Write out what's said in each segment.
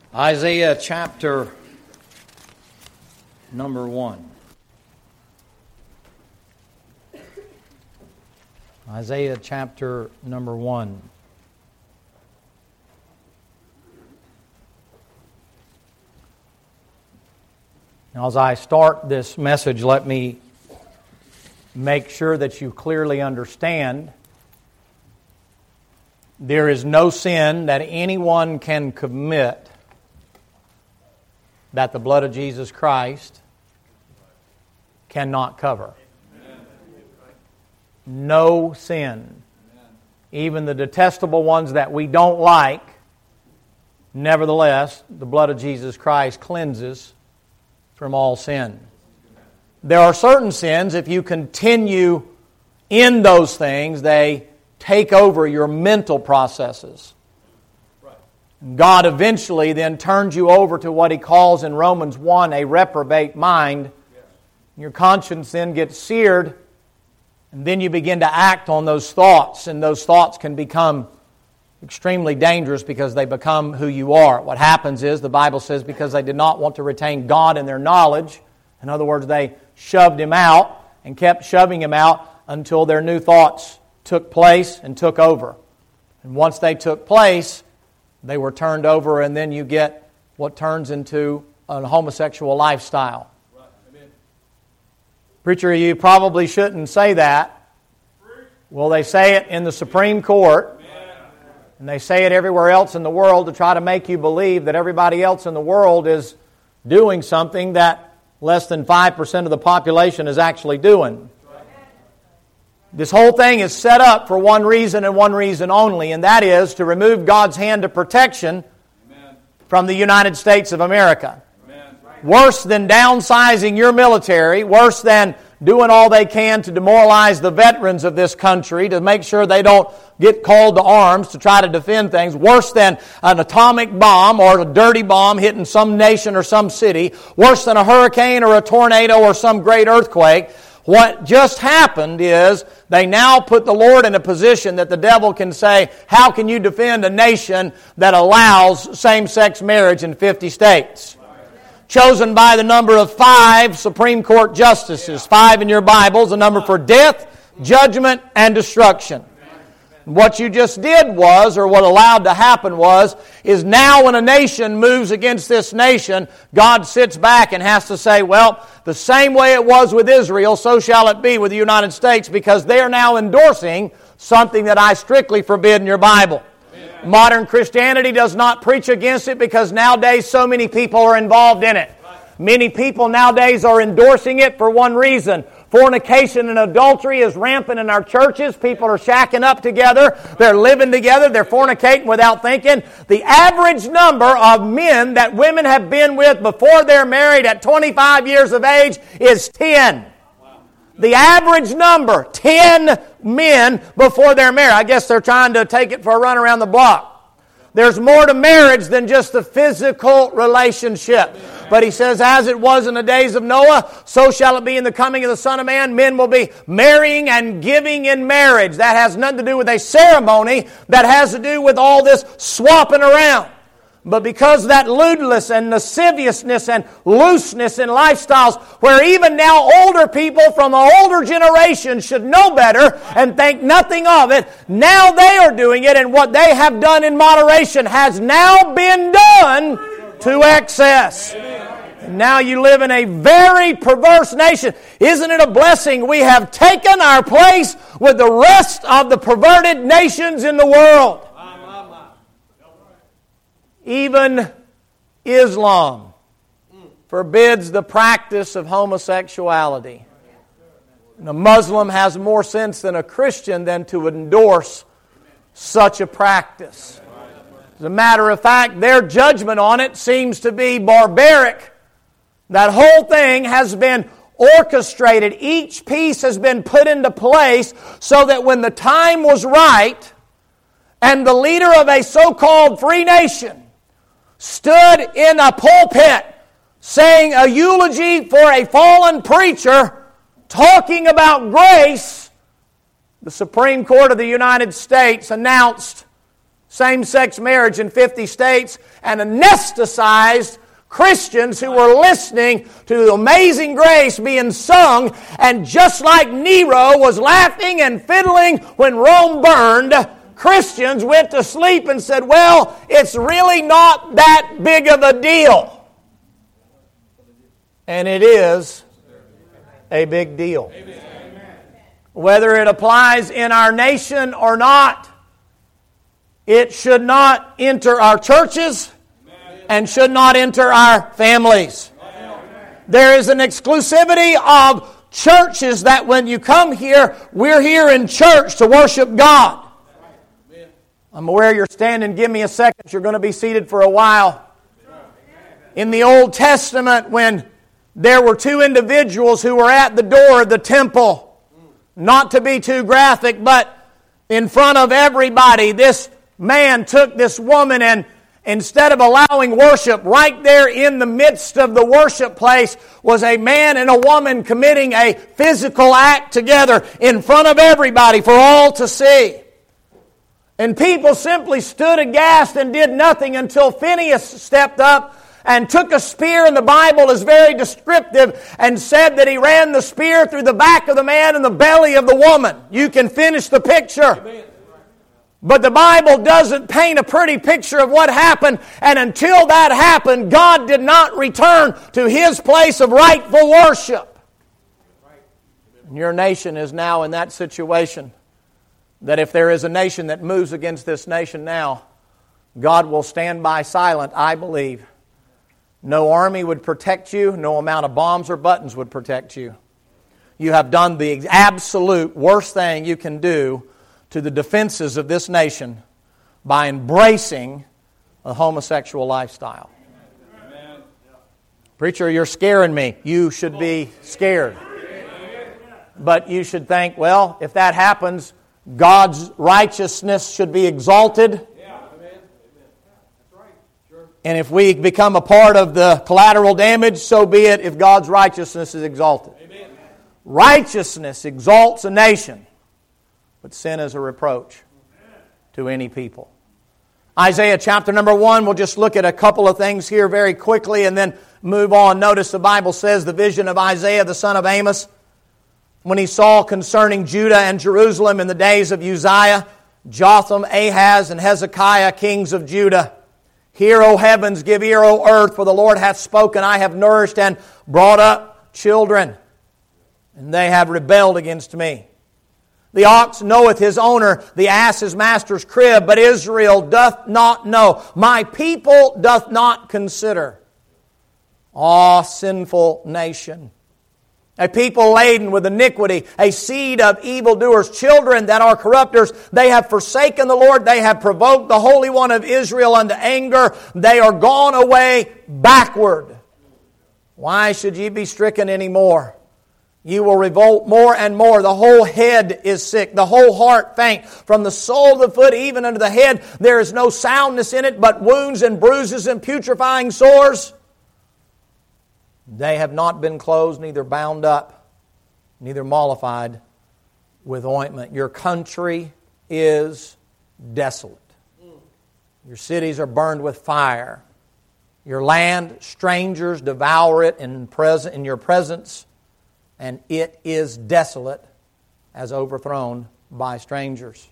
Isaiah chapter number 1. Isaiah chapter number 1. Now, as I start this message, let me make sure that you clearly understand there is no sin that anyone can commit that the blood of Jesus Christ cannot cover. No sin. Even the detestable ones that we don't like, nevertheless, the blood of Jesus Christ cleanses from all sin. There are certain sins, if you continue in those things, they take over your mental processes. God eventually then turns you over to what He calls in Romans 1 a reprobate mind. Your conscience then gets seared, and then you begin to act on those thoughts, and those thoughts can become extremely dangerous because they become who you are. What happens is, the Bible says, because they did not want to retain God in their knowledge, in other words, they shoved Him out and kept shoving Him out until their new thoughts took place and took over. And once they took place, they were turned over, and then you get what turns into a homosexual lifestyle. Right. Amen. Preacher, you probably shouldn't say that. Well, they say it in the Supreme Court, and they say it everywhere else in the world to try to make you believe that everybody else in the world is doing something that less than 5% of the population is actually doing. This whole thing is set up for one reason and one reason only, and that is to remove God's hand of protection from the United States of America. Amen. Worse than downsizing your military, worse than doing all they can to demoralize the veterans of this country, to make sure they don't get called to arms to try to defend things, worse than an atomic bomb or a dirty bomb hitting some nation or some city, worse than a hurricane or a tornado or some great earthquake. What just happened is they now put the Lord in a position that the devil can say, how can you defend a nation that allows same-sex marriage in 50 states? Chosen by the number of 5 Supreme Court justices. 5 in your Bibles, a number for death, judgment, and destruction. What you just did was, or what allowed to happen was, is now when a nation moves against this nation, God sits back and has to say, well, the same way it was with Israel, so shall it be with the United States, because they are now endorsing something that I strictly forbid in your Bible. Amen. Modern Christianity does not preach against it because nowadays so many people are involved in it. Many people nowadays are endorsing it for one reason. Fornication and adultery is rampant in our churches. People are shacking up together. They're living together. They're fornicating without thinking. The average number of men that women have been with before they're married at 25 years of age is 10. The average number, 10 men before they're married. I guess they're trying to take it for a run around the block. There's more to marriage than just the physical relationship. But he says, as it was in the days of Noah, so shall it be in the coming of the Son of Man. Men will be marrying and giving in marriage. That has nothing to do with a ceremony. That has to do with all this swapping around. But because of that lewdness and lasciviousness and looseness in lifestyles, where even now older people from the older generation should know better and think nothing of it, now they are doing it, and what they have done in moderation has now been done to excess. And now you live in a very perverse nation. Isn't it a blessing? We have taken our place with the rest of the perverted nations in the world. Even Islam forbids the practice of homosexuality. And a Muslim has more sense than a Christian than to endorse such a practice. As a matter of fact, their judgment on it seems to be barbaric. That whole thing has been orchestrated. Each piece has been put into place so that when the time was right and the leader of a so-called free nation stood in a pulpit saying a eulogy for a fallen preacher, talking about grace, the Supreme Court of the United States announced same-sex marriage in 50 states, and anesthetized Christians who were listening to Amazing Grace being sung, and just like Nero was laughing and fiddling when Rome burned, Christians went to sleep and said, well, it's really not that big of a deal. And it is a big deal. Whether it applies in our nation or not, it should not enter our churches and should not enter our families. There is an exclusivity of churches that when you come here, we're here in church to worship God. I'm aware you're standing. Give me a second. You're going to be seated for a while. In the Old Testament, when there were two individuals who were at the door of the temple, not to be too graphic, but in front of everybody, this man took this woman, and instead of allowing worship, right there in the midst of the worship place was a man and a woman committing a physical act together in front of everybody for all to see. And people simply stood aghast and did nothing until Phineas stepped up and took a spear, and the Bible is very descriptive, and said that he ran the spear through the back of the man and the belly of the woman. You can finish the picture. Amen. But the Bible doesn't paint a pretty picture of what happened, and until that happened, God did not return to His place of rightful worship. And your nation is now in that situation that if there is a nation that moves against this nation now, God will stand by silent, I believe. No army would protect you, no amount of bombs or buttons would protect you. You have done the absolute worst thing you can do to the defenses of this nation by embracing a homosexual lifestyle. Amen. Preacher, you're scaring me. You should be scared. But you should think, well, if that happens, God's righteousness should be exalted. And if we become a part of the collateral damage, so be it if God's righteousness is exalted. Amen. Righteousness exalts a nation, but sin is a reproach to any people. Isaiah chapter number 1, we'll just look at a couple of things here very quickly and then move on. Notice the Bible says the vision of Isaiah the son of Amos, when he saw concerning Judah and Jerusalem in the days of Uzziah, Jotham, Ahaz, and Hezekiah, kings of Judah. Hear, O heavens, give ear, O earth, for the Lord hath spoken. I have nourished and brought up children, and they have rebelled against me. The ox knoweth his owner, the ass his master's crib, but Israel doth not know. My people doth not consider. Ah, sinful nation! A people laden with iniquity, a seed of evildoers, children that are corrupters. They have forsaken the Lord. They have provoked the Holy One of Israel unto anger. They are gone away backward. Why should ye be stricken any more? You will revolt more and more. The whole head is sick, the whole heart faint. From the sole of the foot even unto the head, there is no soundness in it, but wounds and bruises and putrefying sores. They have not been closed, neither bound up, neither mollified with ointment. Your country is desolate. Your cities are burned with fire. Your land, strangers devour it in your presence, and it is desolate as overthrown by strangers.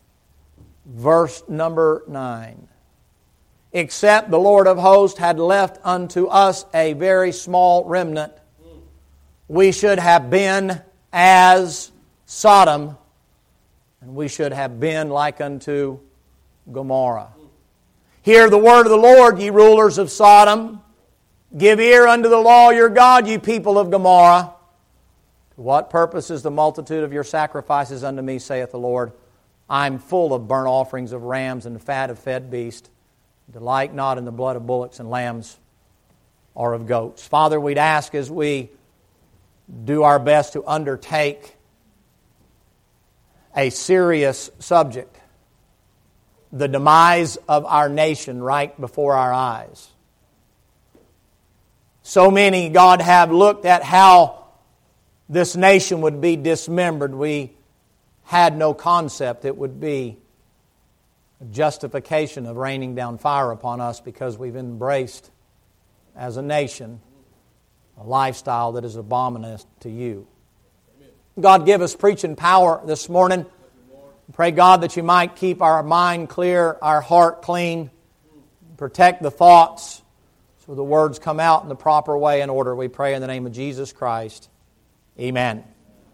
Verse number 9. Except the Lord of hosts had left unto us a very small remnant, we should have been as Sodom, and we should have been like unto Gomorrah. Hear the word of the Lord, ye rulers of Sodom. Give ear unto the law of your God, ye people of Gomorrah. To what purpose is the multitude of your sacrifices unto me, saith the Lord? I am full of burnt offerings of rams and fat of fed beasts. Delight not in the blood of bullocks and lambs or of goats. Father, we'd ask as we do our best to undertake a serious subject, the demise of our nation right before our eyes. So many, God, have looked at how this nation would be dismembered. We had no concept it would be justification of raining down fire upon us because we've embraced, as a nation, a lifestyle that is abominable to you. God, give us preaching power this morning. Pray, God, that you might keep our mind clear, our heart clean, protect the thoughts so the words come out in the proper way and order. We pray in the name of Jesus Christ. Amen.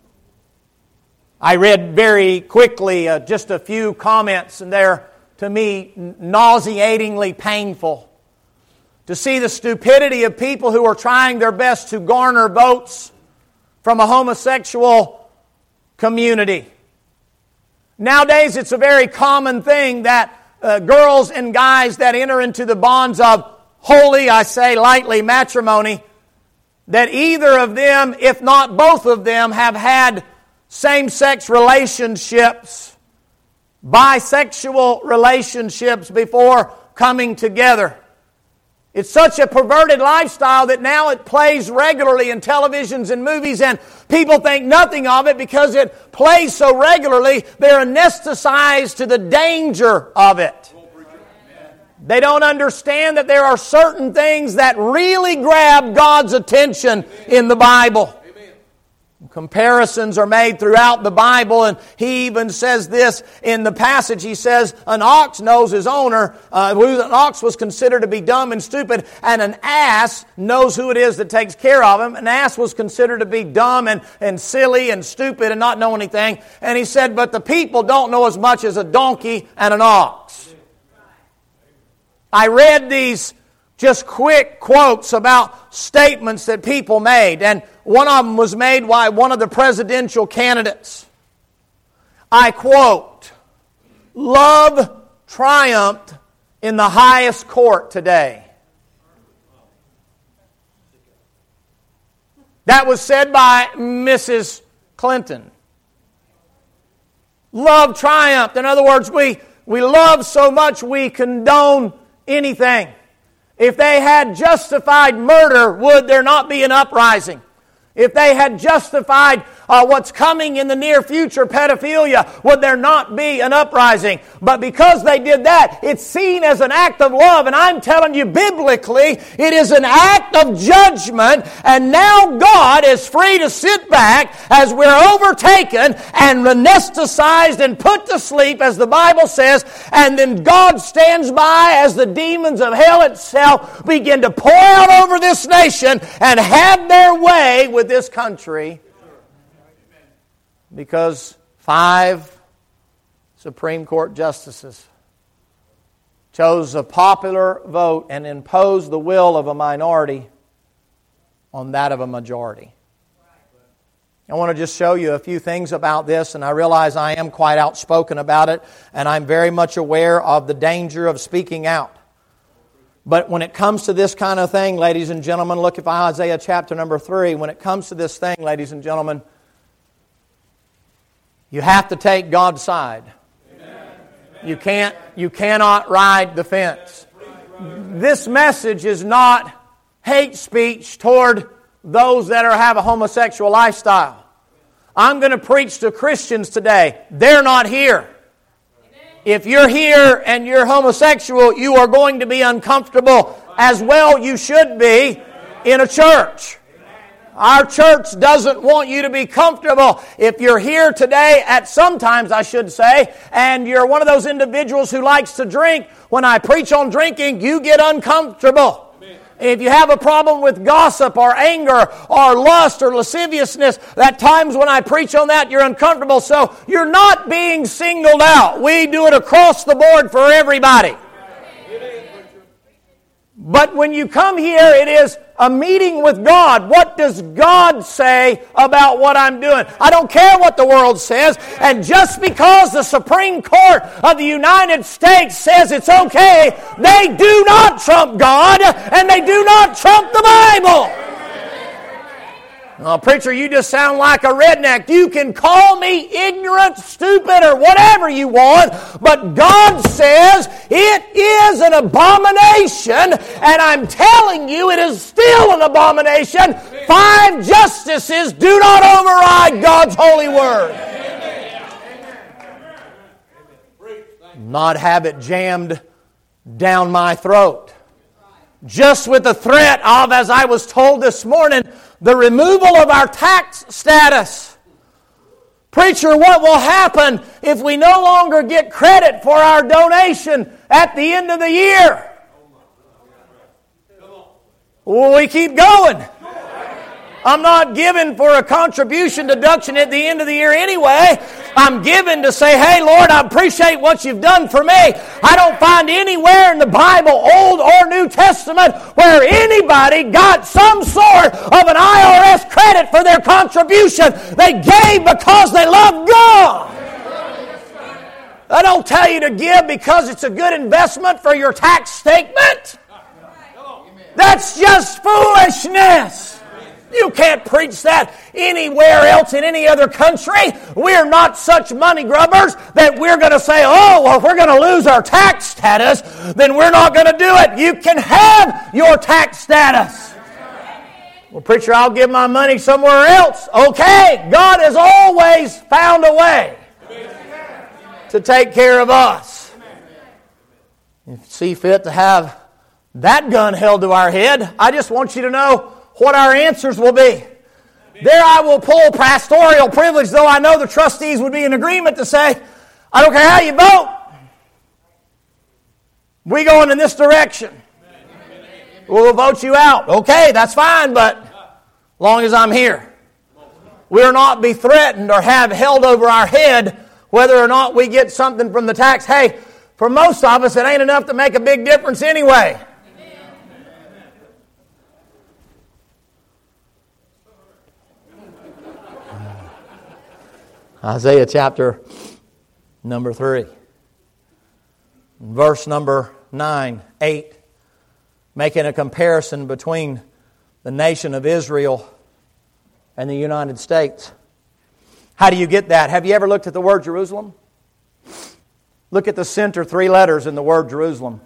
I read very quickly just a few comments, and they're, to me, nauseatingly painful. To see the stupidity of people who are trying their best to garner votes from a homosexual community. Nowadays, it's a very common thing that girls and guys that enter into the bonds of holy, I say lightly, matrimony, that either of them, if not both of them, have had same-sex relationships, bisexual relationships before coming together. It's such a perverted lifestyle that now it plays regularly in televisions and movies, and people think nothing of it because it plays so regularly, they're anesthetized to the danger of it. They don't understand that there are certain things that really grab God's attention in the Bible. Comparisons are made throughout the Bible, and he even says this in the passage. He says, an ox knows his owner. An ox was considered to be dumb and stupid, and an ass knows who it is that takes care of him. An ass was considered to be dumb and silly and stupid and not know anything. And he said, but the people don't know as much as a donkey and an ox. I read these just quick quotes about statements that people made, and one of them was made by one of the presidential candidates. I quote, "Love triumphed in the highest court today." That was said by Mrs. Clinton. Love triumphed. In other words, we love so much we condone anything. If they had justified murder, would there not be an uprising? If they had justified what's coming in the near future, pedophilia, would there not be an uprising? But because they did that, it's seen as an act of love. And I'm telling you, biblically, it is an act of judgment. And now God is free to sit back as we're overtaken and anesthetized and put to sleep, as the Bible says. And then God stands by as the demons of hell itself begin to pour out over this nation and have their way with this country, because 5 Supreme Court justices chose a popular vote and imposed the will of a minority on that of a majority. I want to just show you a few things about this, and I realize I am quite outspoken about it, and I'm very much aware of the danger of speaking out. But when it comes to this kind of thing, ladies and gentlemen, look at Isaiah chapter number 3. When it comes to this thing, ladies and gentlemen, you have to take God's side. Amen. You cannot ride the fence. This message is not hate speech toward those that have a homosexual lifestyle. I'm going to preach to Christians today. They're not here. If you're here and you're homosexual, you are going to be uncomfortable as well. You should be in a church. Our church doesn't want you to be comfortable. If you're here today, sometimes I should say, and you're one of those individuals who likes to drink, when I preach on drinking, you get uncomfortable. If you have a problem with gossip or anger or lust or lasciviousness, at times when I preach on that, you're uncomfortable. So you're not being singled out. We do it across the board for everybody. But when you come here, it is a meeting with God. What does God say about what I'm doing? I don't care what the world says. And just because the Supreme Court of the United States says it's okay, they do not trump God, and they do not trump the Bible. Oh, preacher, you just sound like a redneck. You can call me ignorant, stupid, or whatever you want, but God says it is an abomination, and I'm telling you it is still an abomination. 5 justices do not override God's holy word. not have it jammed down my throat. Just with the threat of, as I was told this morning, the removal of our tax status. Preacher, what will happen if we no longer get credit for our donation at the end of the year? Well, we keep going. I'm not giving for a contribution deduction at the end of the year anyway. I'm giving to say, hey, Lord, I appreciate what you've done for me. I don't find anywhere in the Bible, Old or New Testament, where anybody got some sort of an IRS credit for their contribution. They gave because they loved God. I don't tell you to give because it's a good investment for your tax statement. That's just foolishness. You can't preach that anywhere else in any other country. We're not such money grubbers that we're going to say, oh, well, if we're going to lose our tax status, then we're not going to do it. You can have your tax status. Well, preacher, I'll give my money somewhere else. Okay, God has always found a way to take care of us. If you see fit to have that gun held to our head, I just want you to know what our answers will be. There I will pull pastoral privilege, though I know the trustees would be in agreement to say, I don't care how you vote. We're going in this direction. We'll vote you out. Okay, that's fine, but as long as I'm here. We'll not be threatened or have held over our head whether or not we get something from the tax. Hey, for most of us, it ain't enough to make a big difference anyway. Isaiah chapter number 3. Verse number 9, 8. Making a comparison between the nation of Israel and the United States. How do you get that? Have you ever looked at the word Jerusalem? Look at the center 3 letters in the word Jerusalem.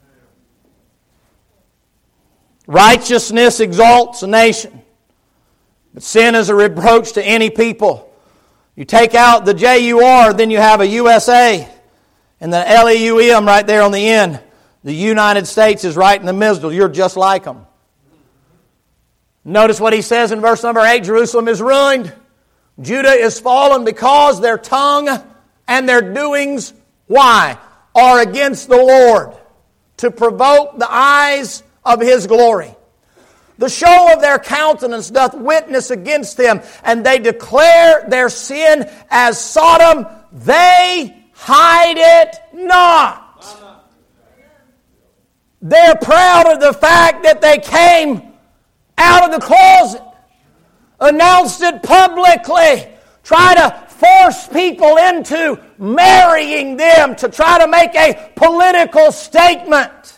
Righteousness exalts a nation, but sin is a reproach to any people. You take out the J-U-R, then you have a USA, and the L-E-U-M right there on the end. The United States is right in the middle. You're just like them. Notice what he says in verse number 8, Jerusalem is ruined. Judah is fallen because their tongue and their doings, why? Are against the Lord, to provoke the eyes of His glory. The show of their countenance doth witness against them, and they declare their sin as Sodom. They hide it not. They're proud of the fact that they came out of the closet, announced it publicly, try to force people into marrying them to try to make a political statement.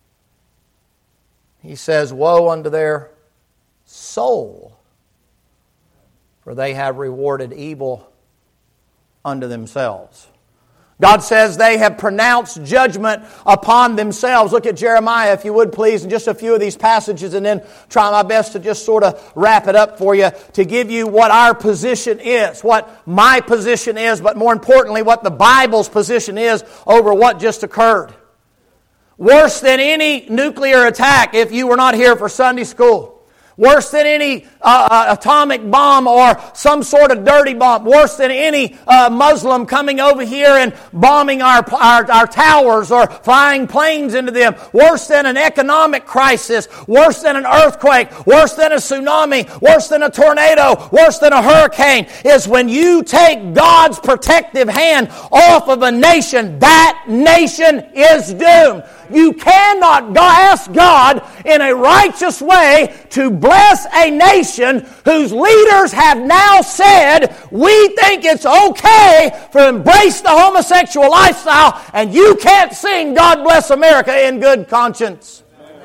He says, woe unto their soul, for they have rewarded evil unto themselves. God says they have pronounced judgment upon themselves. Look at Jeremiah, if you would please, in just a few of these passages, and then try my best to just sort of wrap it up for you to give you what our position is, what my position is, but more importantly, what the Bible's position is over what just occurred. Worse than any nuclear attack, if you were not here for Sunday school. Worse than any atomic bomb or some sort of dirty bomb. Worse than any Muslim coming over here and bombing our towers or flying planes into them. Worse than an economic crisis. Worse than an earthquake. Worse than a tsunami. Worse than a tornado. Worse than a hurricane is when you take God's protective hand off of a nation. That nation is doomed. You cannot ask God in a righteous way to bless a nation whose leaders have now said, we think it's okay to embrace the homosexual lifestyle, and you can't sing God Bless America in good conscience.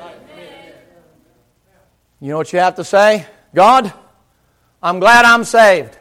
You know what you have to say? God, I'm glad I'm saved.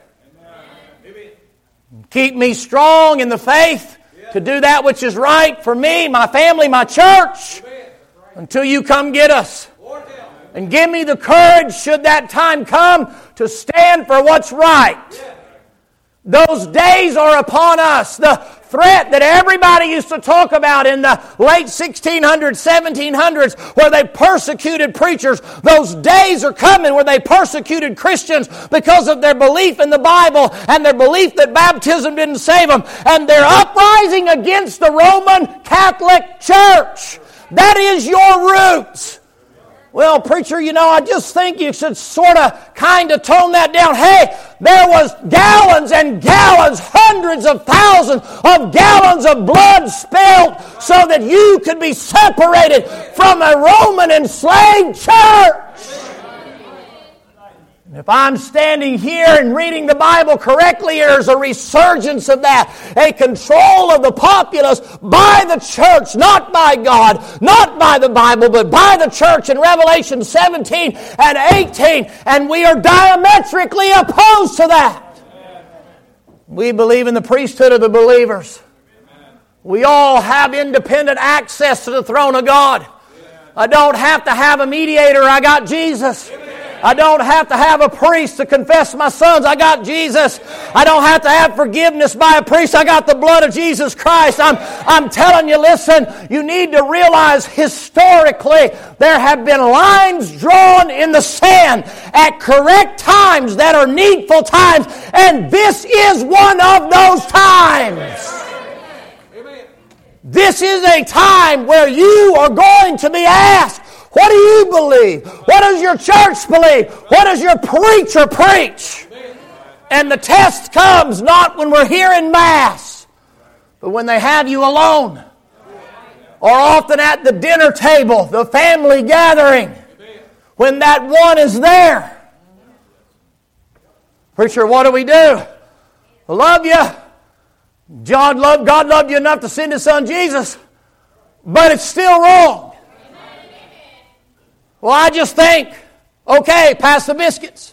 Keep me strong in the faith to do that which is right for me, my family, my church, until you come get us. And give me the courage, should that time come, to stand for what's right. Those days are upon us. The threat that everybody used to talk about in the late 1600s, 1700s, where they persecuted preachers, those days are coming where they persecuted Christians because of their belief in the Bible and their belief that baptism didn't save them. And they're uprising against the Roman Catholic Church. That is your roots. Well, preacher, I just think you should sort of kind of tone that down. Hey, there was gallons and gallons, hundreds of thousands of gallons of blood spilled so that you could be separated from a Roman enslaved church. If I'm standing here and reading the Bible correctly, there's a resurgence of that, a control of the populace by the church, not by God, not by the Bible, but by the church in Revelation 17 and 18, and we are diametrically opposed to that. We believe in the priesthood of the believers. We all have independent access to the throne of God. I don't have to have a mediator, I got Jesus. I don't have to have a priest to confess my sins. I got Jesus. I don't have to have forgiveness by a priest. I got the blood of Jesus Christ. I'm telling you, listen, you need to realize historically there have been lines drawn in the sand at correct times that are needful times, and this is one of those times. This is a time where you are going to be asked, what do you believe? What does your church believe? What does your preacher preach? And the test comes not when we're here in Mass, but when they have you alone. Or often at the dinner table, the family gathering, when that one is there. Preacher, what do we do? I love you. God loved you enough to send His Son Jesus, but it's still wrong. Well, I just think, okay, pass the biscuits.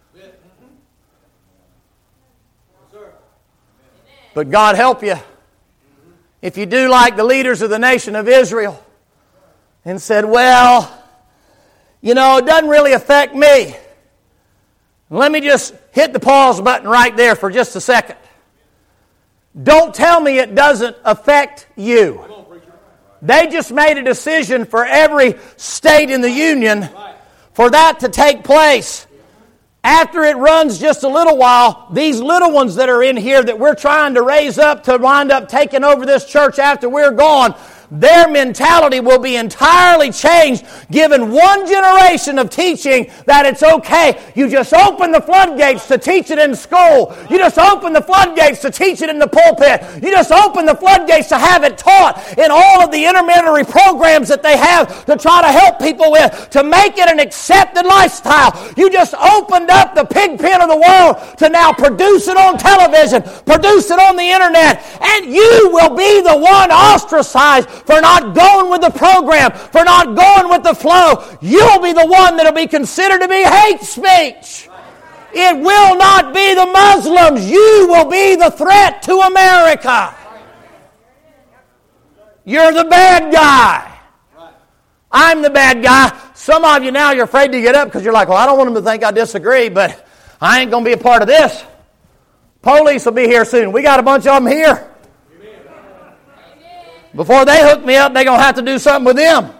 But God help you if you do like the leaders of the nation of Israel and said, well, it doesn't really affect me. Let me just hit the pause button right there for just a second. Don't tell me it doesn't affect you. They just made a decision for every state in the Union for that to take place. After it runs just a little while, these little ones that are in here that we're trying to raise up to wind up taking over this church after we're gone, their mentality will be entirely changed given one generation of teaching that it's okay. You just open the floodgates to teach it in school. You just open the floodgates to teach it in the pulpit. You just open the floodgates to have it taught in all of the intermediary programs that they have to try to help people with, to make it an accepted lifestyle. You just opened up the pig pen of the world to now produce it on television, produce it on the internet, and you will be the one ostracized for not going with the program, for not going with the flow. You'll be the one that will be considered to be hate speech. It will not be the Muslims. You will be the threat to America. You're the bad guy. I'm the bad guy. Some of you now, you're afraid to get up because you're like, well, I don't want them to think I disagree, but I ain't going to be a part of this. Police will be here soon. We got a bunch of them here. Before they hook me up, they're going to have to do something with them.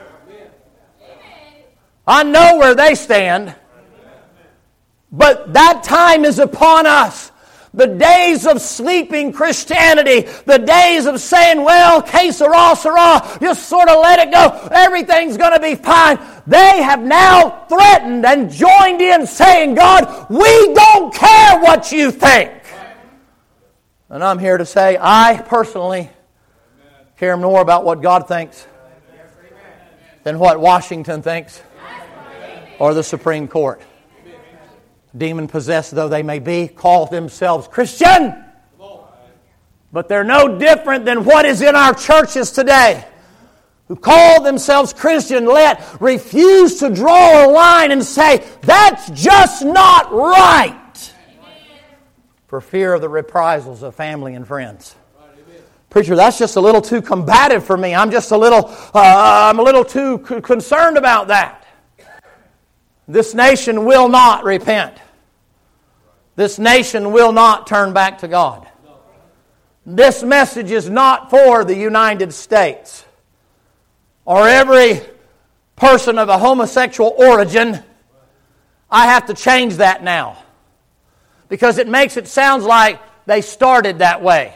I know where they stand. But that time is upon us. The days of sleeping Christianity, the days of saying, well, que sera, sera, just sort of let it go. Everything's going to be fine. They have now threatened and joined in saying, God, we don't care what you think. And I'm here to say, I personally care more about what God thinks than what Washington thinks or the Supreme Court. Demon-possessed though they may be, call themselves Christian. But they're no different than what is in our churches today, who call themselves Christian, refuse to draw a line and say, that's just not right, for fear of the reprisals of family and friends. Preacher, that's just a little too combative for me. I'm a little too concerned about that. This nation will not repent. this nation will not turn back to God. This message is not for the United States or every person of a homosexual origin. I have to change that now because it makes it sound like they started that way.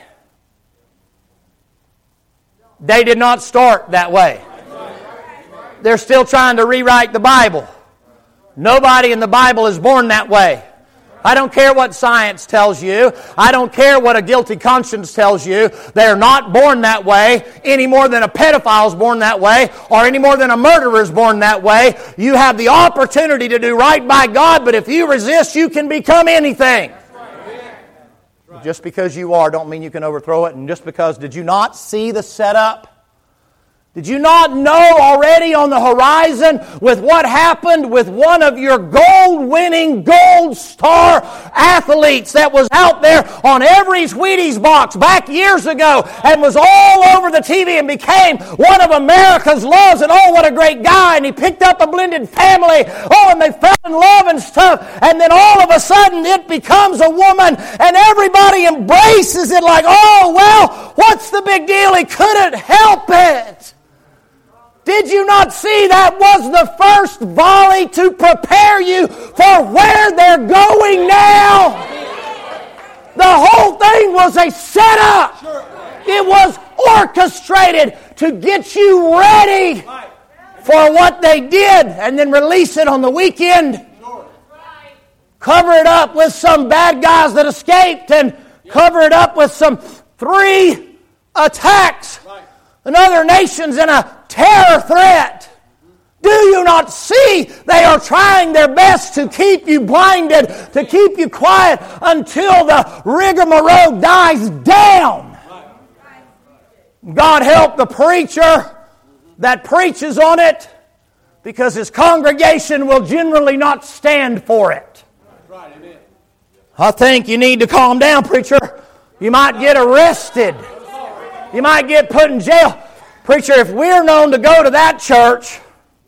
They did not start that way. They're still trying to rewrite the Bible. Nobody in the Bible is born that way. I don't care what science tells you. I don't care what a guilty conscience tells you. They're not born that way any more than a pedophile is born that way or any more than a murderer is born that way. You have the opportunity to do right by God, but if you resist, you can become anything. Just because you are don't mean you can overthrow it. And just because, did you not see the setup? Did you not know already on the horizon with what happened with one of your gold-winning, gold star athletes that was out there on every Wheaties box back years ago and was all over the TV and became one of America's loves, and oh, what a great guy, and he picked up a blended family, oh, and they fell in love and stuff, and then all of a sudden it becomes a woman and everybody embraces it like, oh, well, what's the big deal? He couldn't help it. Did you not see that was the first volley to prepare you for where they're going now? The whole thing was a setup. It was orchestrated to get you ready for what they did and then release it on the weekend. Cover it up with some bad guys that escaped and cover it up with some 3 attacks in other nations and a terror threat. Do you not see they are trying their best to keep you blinded, to keep you quiet until the rigmarole dies down? God help the preacher that preaches on it, because his congregation will generally not stand for it. I think you need to calm down, preacher. You might get arrested. You might get put in jail. Preacher, if we're known to go to that church,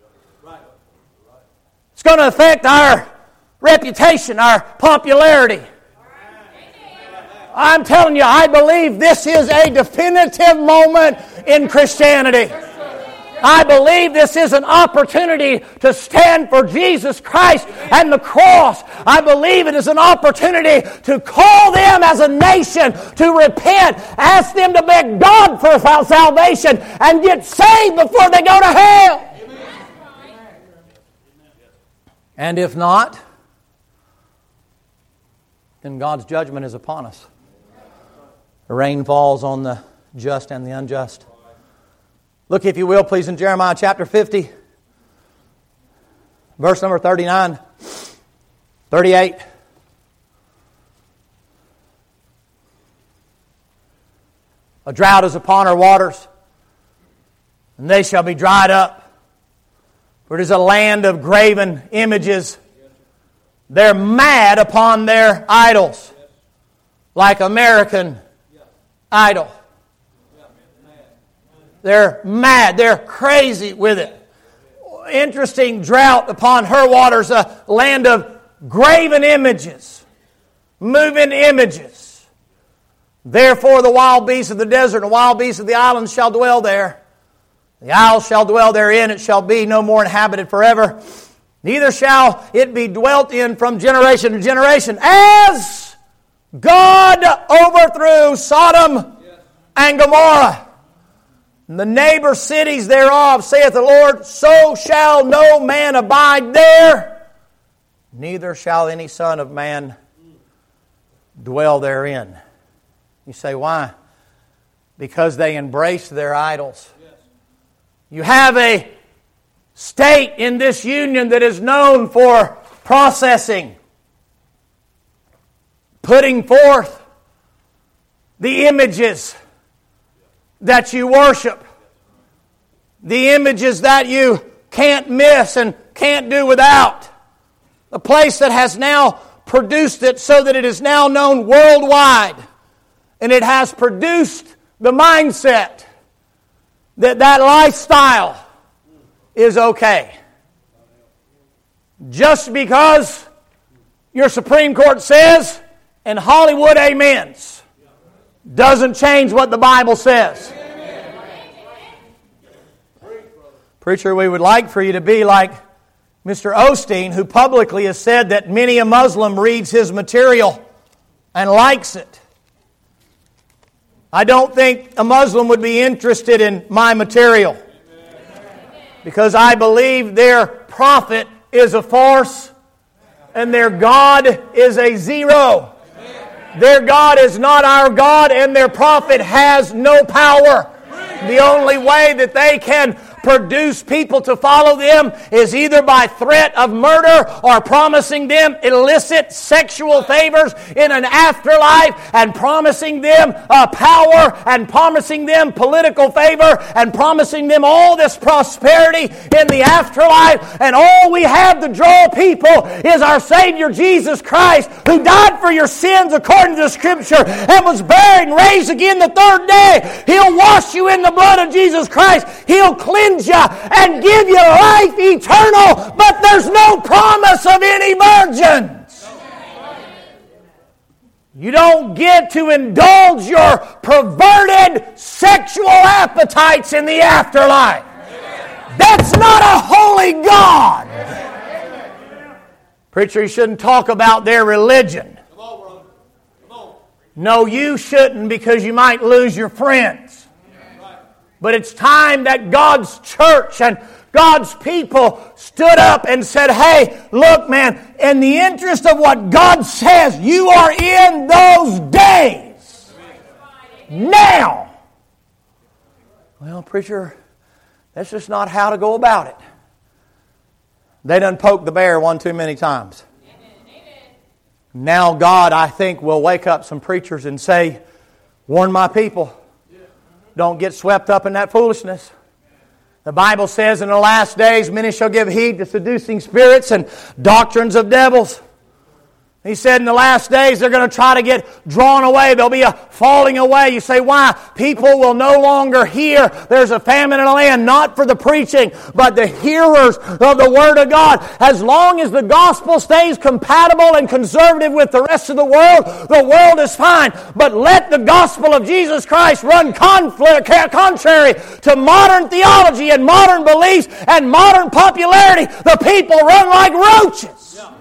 it's going to affect our reputation, our popularity. I'm telling you, I believe this is a definitive moment in Christianity. I believe this is an opportunity to stand for Jesus Christ and the cross. I believe it is an opportunity to call them as a nation to repent, ask them to beg God for salvation, and get saved before they go to hell. And if not, then God's judgment is upon us. The rain falls on the just and the unjust. Look, if you will, please, in Jeremiah chapter 50, verse number 39, 38. A drought is upon her waters, and they shall be dried up. For it is a land of graven images. They're mad upon their idols, like American Idol. They're mad. They're crazy with it. Interesting drought upon her waters, a land of graven images, moving images. Therefore the wild beasts of the desert and the wild beasts of the islands shall dwell there. The isles shall dwell therein. It shall be no more inhabited forever. Neither shall it be dwelt in from generation to generation. As God overthrew Sodom and Gomorrah, and the neighbor cities thereof, saith the Lord, so shall no man abide there, neither shall any son of man dwell therein. You say, why? Because they embraced their idols. You have a state in this union that is known for processing, putting forth the images that you worship, the images that you can't miss and can't do without. A place that has now produced it so that it is now known worldwide. And it has produced the mindset that that lifestyle is okay. Just because your Supreme Court says, and Hollywood amens. Doesn't change what the Bible says. Preacher, we would like for you to be like Mr. Osteen, who publicly has said that many a Muslim reads his material and likes it. I don't think a Muslim would be interested in my material, because I believe their prophet is a farce and their God is a zero. Their God is not our God, and their prophet has no power. The only way that they can produce people to follow them is either by threat of murder or promising them illicit sexual favors in an afterlife, and promising them power, and promising them political favor, and promising them all this prosperity in the afterlife. And all we have to draw people is our Savior Jesus Christ, who died for your sins according to the Scripture and was buried and raised again the third day. He'll wash you in the blood of Jesus Christ. He'll cleanse you and give you life eternal, but there's no promise of any virgins. You don't get to indulge your perverted sexual appetites in the afterlife. That's not a holy God. Preacher, you shouldn't talk about their religion. No, you shouldn't, because you might lose your friends. But it's time that God's church and God's people stood up and said, hey, look, man, in the interest of what God says, you are in those days. Now. Well, preacher, that's just not how to go about it. They done poked the bear one too many times. Now God, I think, will wake up some preachers and say, warn my people. Don't get swept up in that foolishness. The Bible says in the last days, many shall give heed to seducing spirits and doctrines of devils. He said in the last days they're going to try to get drawn away. There'll be a falling away. You say, why? People will no longer hear. There's a famine in the land, not for the preaching, but the hearers of the Word of God. As long as the gospel stays compatible and conservative with the rest of the world is fine. But let the gospel of Jesus Christ run contrary to modern theology and modern beliefs and modern popularity. The people run like roaches.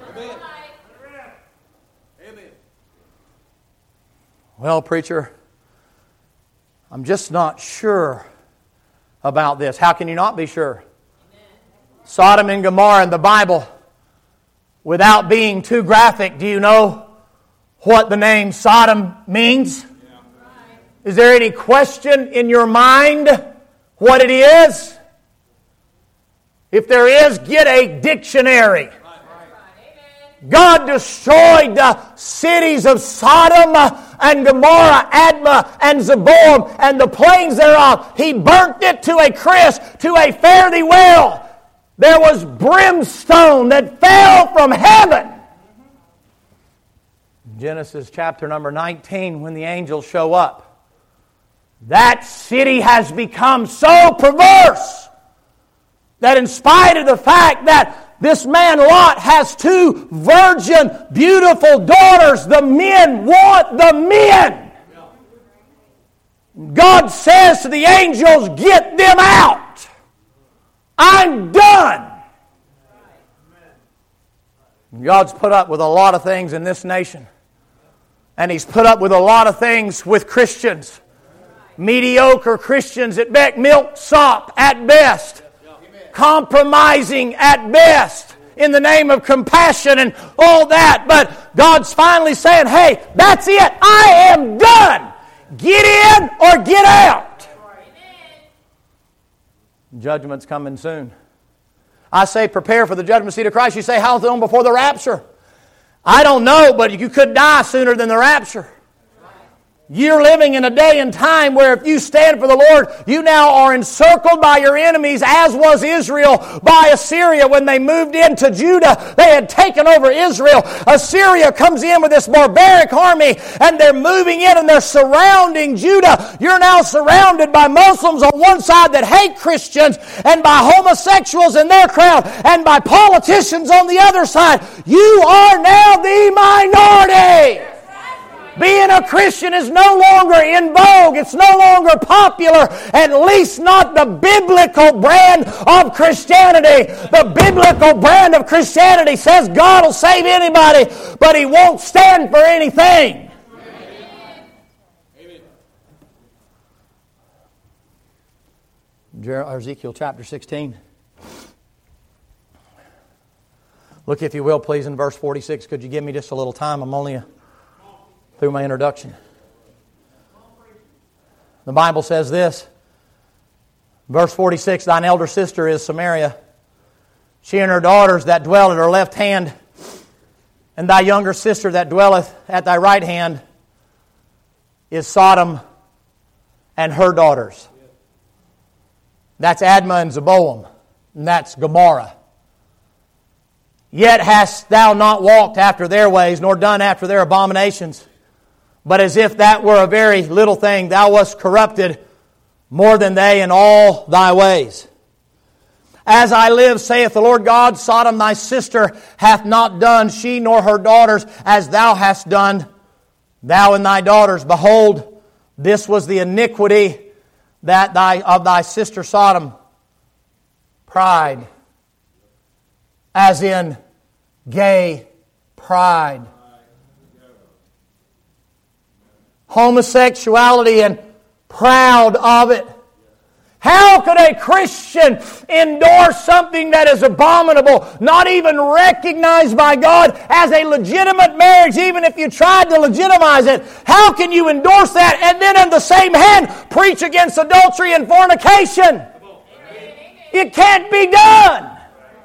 Well, preacher, I'm just not sure about this. How can you not be sure? Sodom and Gomorrah in the Bible, without being too graphic, do you know what the name Sodom means? Is there any question in your mind what it is? If there is, get a dictionary. God destroyed the cities of Sodom and Gomorrah, Admah and Zeboim, and the plains thereof. He burnt it to a crisp, to a fare thee well. There was brimstone that fell from heaven. Genesis chapter number 19, when the angels show up, that city has become so perverse that in spite of the fact that this man Lot has 2 virgin, beautiful daughters, the men want the men. God says to the angels, get them out. I'm done. God's put up with a lot of things in this nation. And He's put up with a lot of things with Christians. Mediocre Christians at best, milksop at best. Compromising at best in the name of compassion and all that. But God's finally saying, hey, that's it. I am done. Get in or get out. Judgment's coming soon. I say prepare for the judgment seat of Christ. You say, how long before the rapture? I don't know, but you could die sooner than the rapture. You're living in a day and time where if you stand for the Lord, you now are encircled by your enemies, as was Israel by Assyria when they moved into Judah. They had taken over Israel. Assyria comes in with this barbaric army, and they're moving in and they're surrounding Judah. You're now surrounded by Muslims on one side that hate Christians, and by homosexuals in their crowd, and by politicians on the other side. You are now the minority. Being a Christian is no longer in vogue. It's no longer popular, at least not the biblical brand of Christianity. The biblical brand of Christianity says God will save anybody, but He won't stand for anything. Ezekiel chapter 16. Look, if you will, please, in verse 46. Could you give me just a little time? I'm only through my introduction. The Bible says this, verse 46, Thine elder sister is Samaria, she and her daughters that dwell at her left hand, and thy younger sister that dwelleth at thy right hand is Sodom and her daughters. That's Admah and Zeboam, and that's Gomorrah. Yet hast thou not walked after their ways, nor done after their abominations. But as if that were a very little thing, thou wast corrupted more than they in all thy ways. As I live, saith the Lord God, Sodom thy sister hath not done, she nor her daughters, as thou hast done, thou and thy daughters. Behold, this was the iniquity of thy sister Sodom. Pride, as in gay pride. Homosexuality and proud of it. How could a Christian endorse something that is abominable, not even recognized by God as a legitimate marriage, even if you tried to legitimize it? How can you endorse that and then in the same hand preach against adultery and fornication? It can't be done.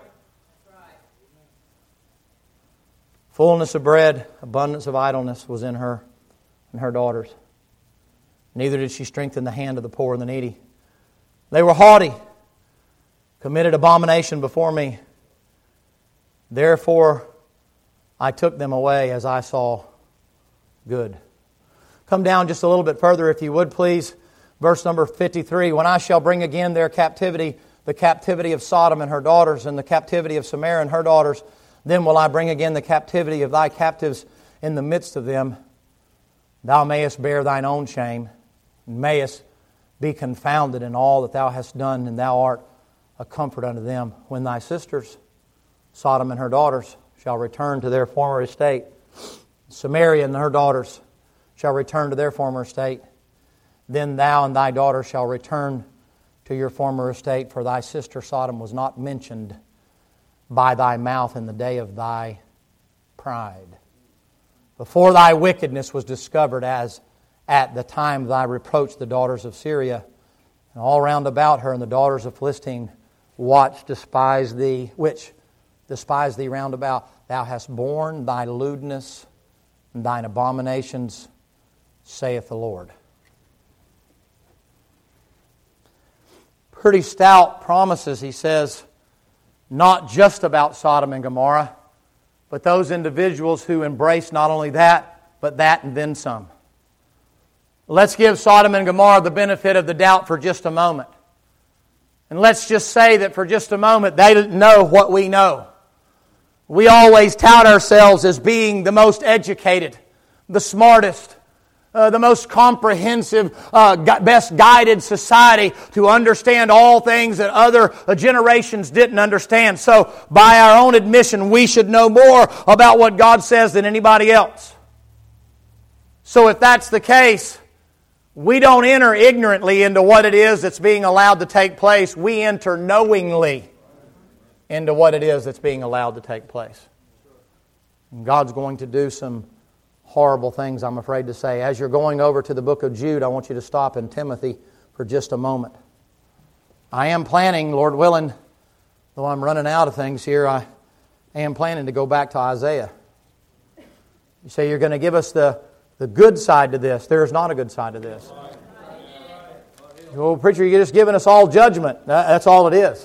Fullness of bread, abundance of idleness was in her and her daughters. Neither did she strengthen the hand of the poor and the needy. They were haughty, committed abomination before me. Therefore I took them away as I saw good. Come down just a little bit further, if you would, please. Verse number 53. When I shall bring again their captivity, the captivity of Sodom and her daughters, and the captivity of Samaria and her daughters, then will I bring again the captivity of thy captives in the midst of them. Thou mayest bear thine own shame, and mayest be confounded in all that thou hast done, and thou art a comfort unto them. When thy sisters, Sodom and her daughters, shall return to their former estate, Samaria and her daughters shall return to their former estate, then thou and thy daughters shall return to your former estate, for thy sister Sodom was not mentioned by thy mouth in the day of thy pride, before thy wickedness was discovered, as at the time thy reproach the daughters of Syria, and all round about her, and the daughters of Philistine which despise thee round about. Thou hast borne thy lewdness and thine abominations, saith the Lord. Pretty stout promises, he says, not just about Sodom and Gomorrah, but those individuals who embrace not only that, but that and then some. Let's give Sodom and Gomorrah the benefit of the doubt for just a moment. And let's just say that for just a moment they didn't know what we know. We always tout ourselves as being the most educated, the smartest, the most comprehensive, best guided society to understand all things that other generations didn't understand. So, by our own admission, we should know more about what God says than anybody else. So, if that's the case, we don't enter ignorantly into what it is that's being allowed to take place. We enter knowingly into what it is that's being allowed to take place. And God's going to do some horrible things, I'm afraid to say. As you're going over to the book of Jude, I want you to stop in Timothy for just a moment. I am planning, Lord willing, though I'm running out of things here, I am planning to go back to Isaiah. You say you're going to give us the the good side to this. There is not a good side to this. Well, preacher, you're just giving us all judgment. That's all it is.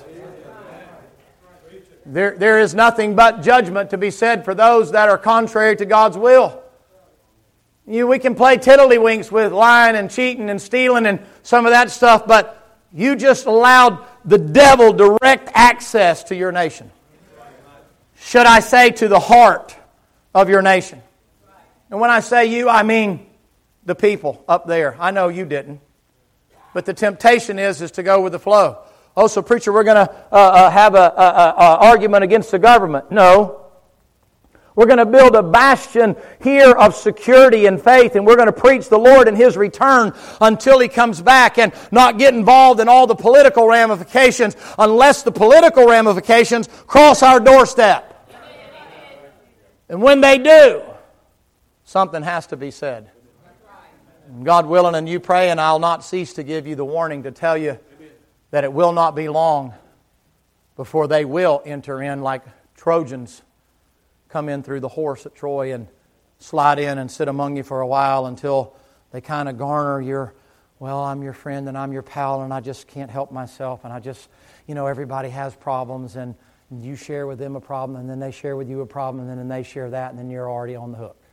There is nothing but judgment to be said for those that are contrary to God's will. We can play tiddlywinks with lying and cheating and stealing and some of that stuff, but you just allowed the devil direct access to your nation. Should I say to the heart of your nation? And when I say you, I mean the people up there. I know you didn't. But the temptation is to go with the flow. Oh, so preacher, we're going to have an argument against the government. No. We're going to build a bastion here of security and faith, and we're going to preach the Lord and His return until He comes back and not get involved in all the political ramifications unless the political ramifications cross our doorstep. And when they do, something has to be said. God willing, and you pray, and I'll not cease to give you the warning to tell you that it will not be long before they will enter in like Trojans come in through the horse at Troy and slide in and sit among you for a while until they kind of garner your, well, I'm your friend and I'm your pal and I just can't help myself and I just, everybody has problems and you share with them a problem and then they share with you a problem and then they share that and then you're already on the hook.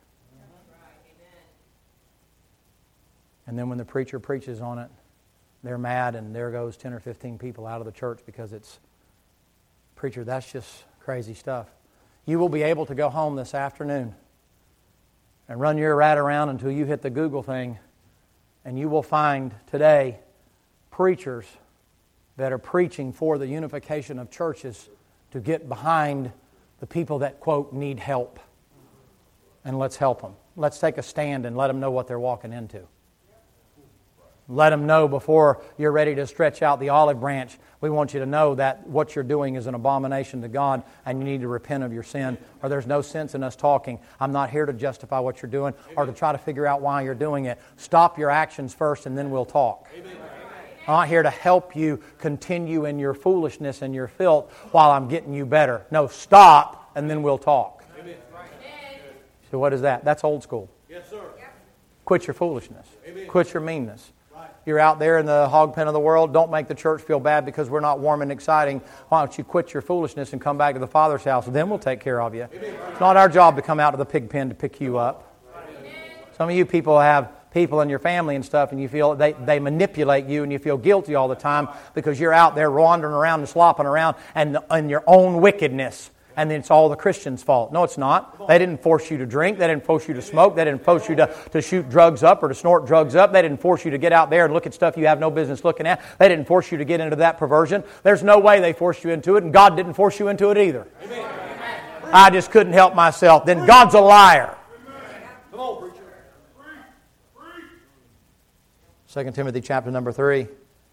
And then when the preacher preaches on it, they're mad and there goes 10 or 15 people out of the church because it's, preacher, that's just crazy stuff. You will be able to go home this afternoon and run your rat around until you hit the Google thing, and you will find today preachers that are preaching for the unification of churches to get behind the people that, quote, need help. And let's help them. Let's take a stand and let them know what they're walking into. Let them know before you're ready to stretch out the olive branch. We want you to know that what you're doing is an abomination to God and you need to repent of your sin, or there's no sense in us talking. I'm not here to justify what you're doing or to try to figure out why you're doing it. Stop your actions first and then we'll talk. I'm not here to help you continue in your foolishness and your filth while I'm getting you better. No, stop and then we'll talk. So what is that? That's old school. Yes, sir. Quit your foolishness. Amen. Quit your meanness. You're out there in the hog pen of the world. Don't make the church feel bad because we're not warm and exciting. Why don't you quit your foolishness and come back to the Father's house? Then we'll take care of you. It's not our job to come out to the pig pen to pick you up. Some of you people have people in your family and stuff, and you feel they manipulate you, and you feel guilty all the time because you're out there wandering around and slopping around and in your own wickedness. And then it's all the Christians' fault. No, it's not. They didn't force you to drink. They didn't force you to smoke. They didn't force you to shoot drugs up or to snort drugs up. They didn't force you to get out there and look at stuff you have no business looking at. They didn't force you to get into that perversion. There's no way they forced you into it, and God didn't force you into it either. Amen. I just couldn't help myself. Then God's a liar. Come on, preacher. 2 Timothy chapter number 3.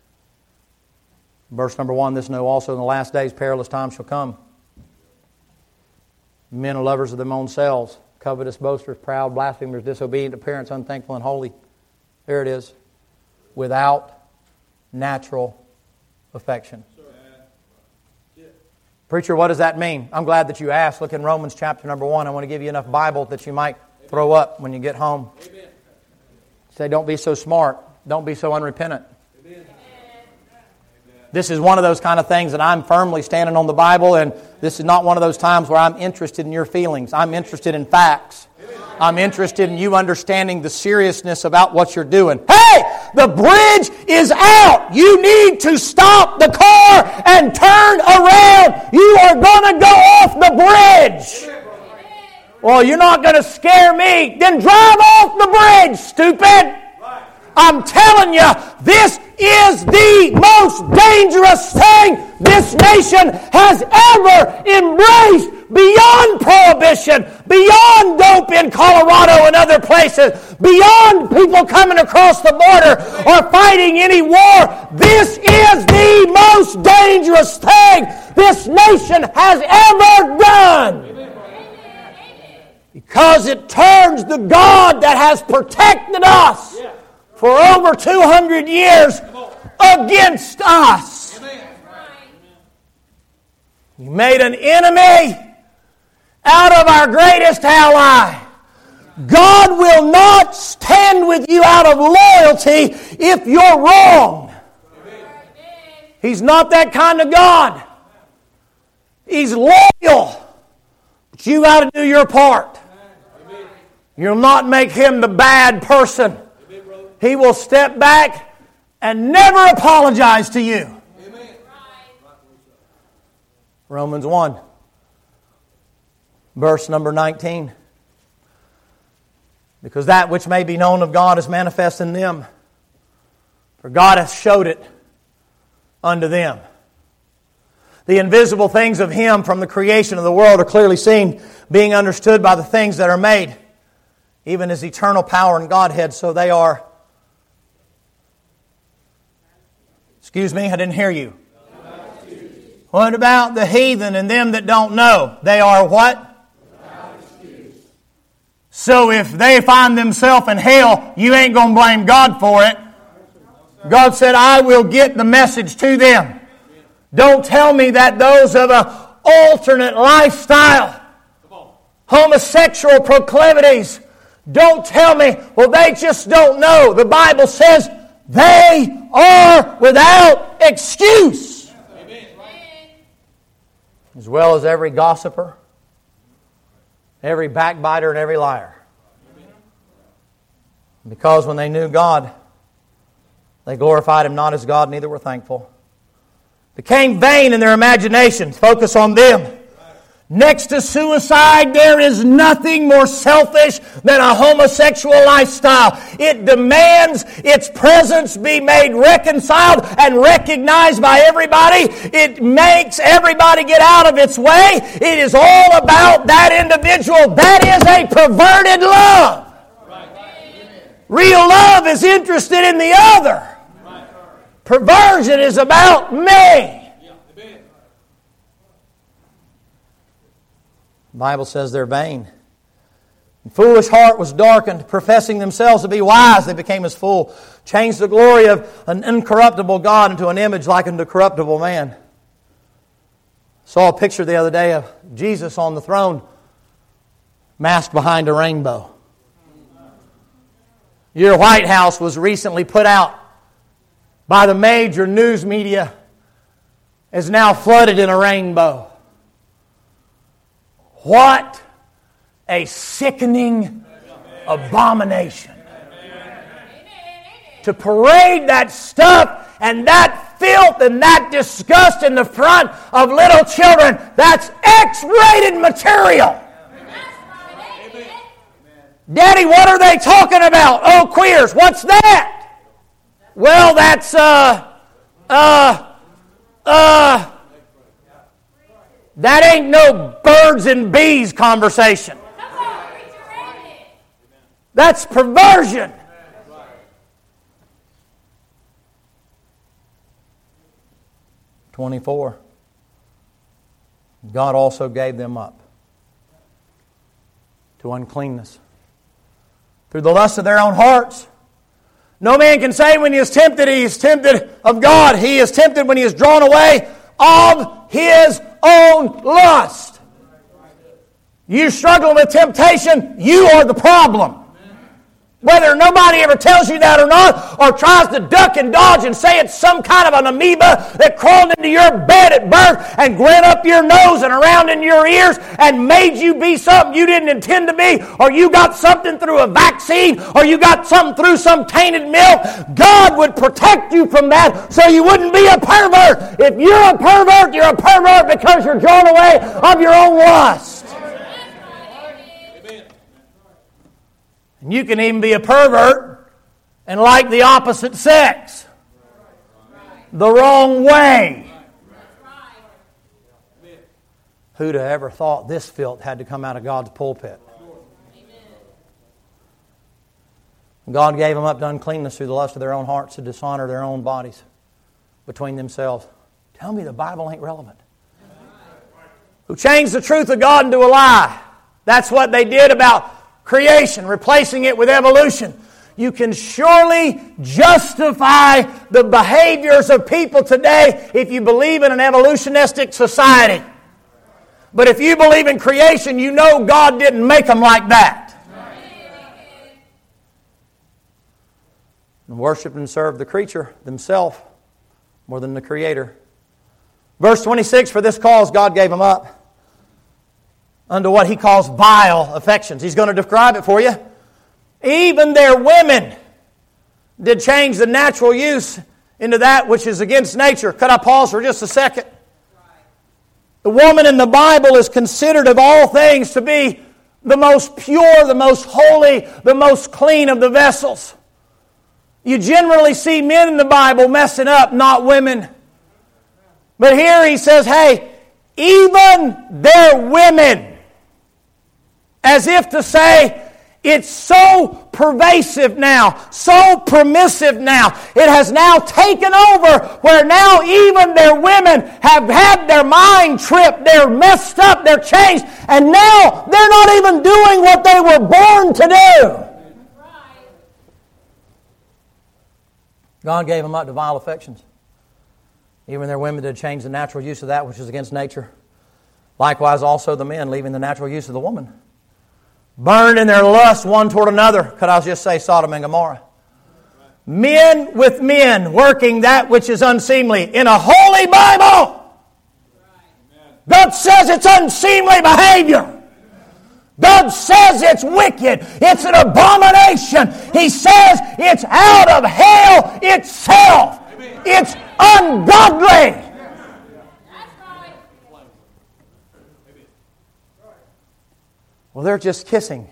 Verse number 1, this know also in the last days perilous times shall come. Men are lovers of their own selves, covetous, boasters, proud, blasphemers, disobedient to parents, unthankful, and holy. There it is. Without natural affection. Preacher, what does that mean? I'm glad that you asked. Look in Romans chapter number 1. I want to give you enough Bible that you might throw up when you get home. Amen. Say, don't be so smart. Don't be so unrepentant. This is one of those kind of things that I'm firmly standing on the Bible, and this is not one of those times where I'm interested in your feelings. I'm interested in facts. I'm interested in you understanding the seriousness about what you're doing. Hey, the bridge is out. You need to stop the car and turn around. You are going to go off the bridge. Well, you're not going to scare me. Then drive off the bridge, stupid. I'm telling you, this is the most dangerous thing this nation has ever embraced, beyond prohibition, beyond dope in Colorado and other places, beyond people coming across the border or fighting any war. This is the most dangerous thing this nation has ever done. Because it turns the God that has protected us for over 200 years against us. You made an enemy out of our greatest ally. God will not stand with you out of loyalty if you're wrong. He's not that kind of God. He's loyal. But you got to do your part. You'll not make Him the bad person. He will step back and never apologize to you. Romans 1, verse number 19. Because that which may be known of God is manifest in them. For God hath showed it unto them. The invisible things of Him from the creation of the world are clearly seen, being understood by the things that are made. Even His eternal power and Godhead, so they are... Excuse me, I didn't hear you. What about the heathen and them that don't know? They are what? So if they find themselves in hell, you ain't going to blame God for it. God said, I will get the message to them. Don't tell me that those of an alternate lifestyle, homosexual proclivities, don't tell me, well, they just don't know. The Bible says they are without excuse. As well as every gossiper, every backbiter, and every liar. Because when they knew God, they glorified Him not as God, neither were thankful. Became vain in their imaginations. Focus on them. Next to suicide, there is nothing more selfish than a homosexual lifestyle. It demands its presence be made reconciled and recognized by everybody. It makes everybody get out of its way. It is all about that individual. That is a perverted love. Real love is interested in the other. Perversion is about me. The Bible says they're vain. The foolish heart was darkened, professing themselves to be wise, they became as fool. Changed the glory of an incorruptible God into an image like unto corruptible man. Saw a picture the other day of Jesus on the throne, masked behind a rainbow. Your White House was recently put out by the major news media, is now flooded in a rainbow. What a sickening abomination. To parade that stuff and that filth and that disgust in the front of little children, that's X-rated material. Daddy, what are they talking about? Oh, queers. What's that? Well, that's, that ain't no birds and bees conversation. That's perversion. (24) God also gave them up to uncleanness through the lust of their own hearts. No man can say when he is tempted of God. He is tempted when he is drawn away of his own lust. You struggle with temptation, you are the problem. Whether nobody ever tells you that or not, or tries to duck and dodge and say it's some kind of an amoeba that crawled into your bed at birth and went up your nose and around in your ears and made you be something you didn't intend to be, or you got something through a vaccine, or you got something through some tainted milk, God would protect you from that so you wouldn't be a pervert. If you're a pervert because you're drawn away of your own lust. And you can even be a pervert and like the opposite sex. The wrong way. Who'd have ever thought this filth had to come out of God's pulpit? God gave them up to uncleanness through the lust of their own hearts to dishonor their own bodies between themselves. Tell me the Bible ain't relevant. Who changed the truth of God into a lie. That's what they did about creation, replacing it with evolution. You can surely justify the behaviors of people today if you believe in an evolutionistic society. But if you believe in creation, you know God didn't make them like that. worshiped and served the creature themselves more than the Creator. Verse 26, for this cause God gave them up unto what He calls vile affections. He's going to describe it for you. Even their women did change the natural use into that which is against nature. Could I pause for just a second? The woman in the Bible is considered of all things to be the most pure, the most holy, the most clean of the vessels. You generally see men in the Bible messing up, not women. But here he says, hey, even their women, as if to say, it's so pervasive now, so permissive now. It has now taken over where now even their women have had their mind tripped, they're messed up, they're changed, and now they're not even doing what they were born to do. God gave them up to vile affections. Even their women did change the natural use of that which is against nature. Likewise also the men, leaving the natural use of the woman, burned in their lust one toward another. Could I just say Sodom and Gomorrah? Men with men working that which is unseemly. In a holy Bible, God says it's unseemly behavior. God says it's wicked. It's an abomination. He says it's out of hell itself. It's ungodly. Well, they're just kissing.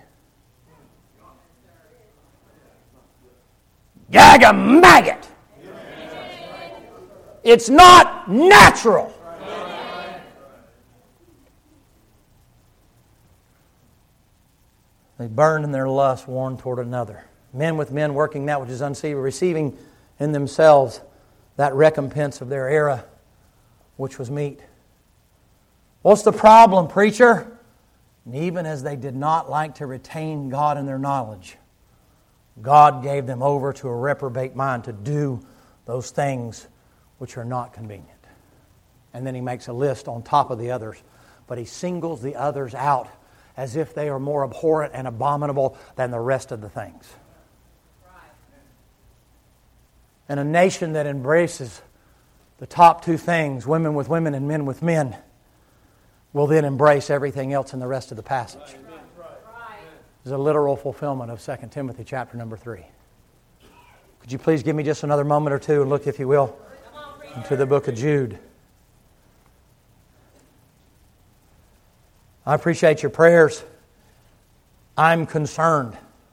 Gag a maggot. It's not natural. They burned in their lust one toward another. Men with men working that which is unseemly, receiving in themselves that recompense of their error, which was meat. What's the problem, preacher? And even as they did not like to retain God in their knowledge, God gave them over to a reprobate mind to do those things which are not convenient. And then he makes a list on top of the others. But he singles the others out as if they are more abhorrent and abominable than the rest of the things. And a nation that embraces the top two things, women with women and men with men, will then embrace everything else in the rest of the passage. It's a literal fulfillment of 2 Timothy chapter number 3. Could you please give me just another moment or two and look, if you will, into the book of Jude. I appreciate your prayers. I'm concerned.